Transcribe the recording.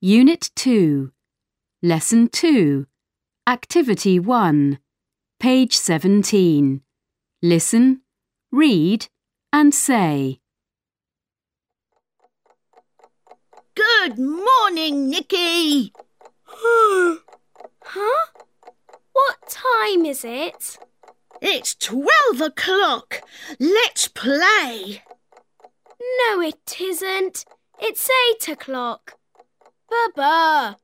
Unit 2, Lesson 2, Activity 1, page 17. Listen, read and say. Good morning, Nicky. Huh? What time is it? It's 12 o'clock. Let's play. No, it isn't. It's 8 o'clock. Baba.